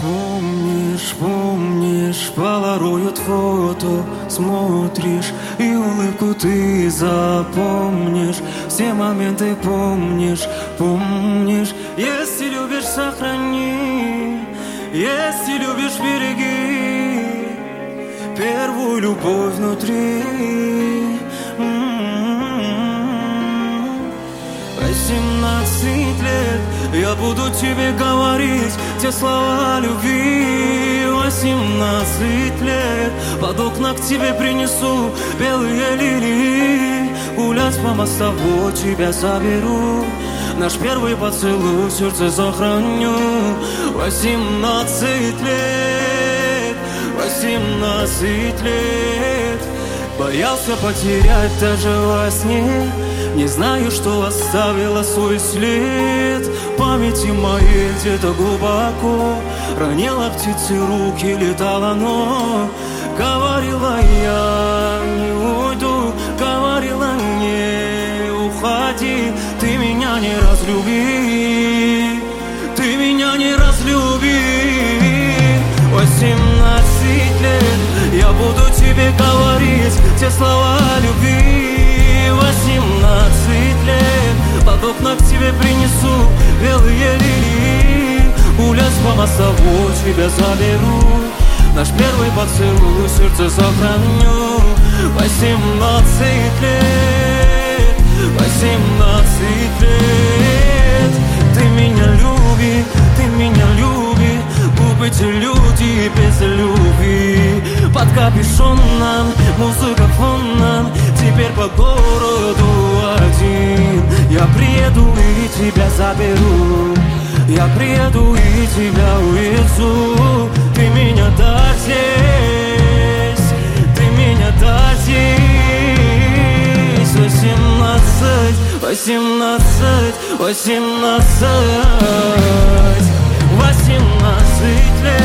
Помнишь, помнишь, полароид фото смотришь, и улыбку ты запомнишь, все моменты помнишь, помнишь. Если любишь, сохрани, если любишь, береги первую любовь внутри. 18 лет я буду тебе говорить те слова любви. 18 лет под окна к тебе принесу белые лилии, гулять по мостовой тебя заберу, наш первый поцелуй в сердце сохраню. 18 лет, 18 лет, боялся потерять даже во сне, не знаю, что оставила свой след в памяти моей где-то глубоко. Ранила птицы руки, летала, но говорила я не уйду, говорила не уходи, ты меня не разлюби, ты меня не разлюби. 18 лет я буду тебе говорить те слова любви. 18 лет под окна к тебе принесу белые лилии, гулять по мостовой тебя заберу, наш первый поцелуй в сердце сохраню. 18 лет, 18 лет, ты меня люби, ты меня люби, губы те люди без любви. Под капюшоном, музыка фоном, теперь по городу один. Я приеду и тебя заберу, я приеду и тебя увезу. Ты меня дай здесь, ты меня дай здесь. 18, 18, 18, 18 лет.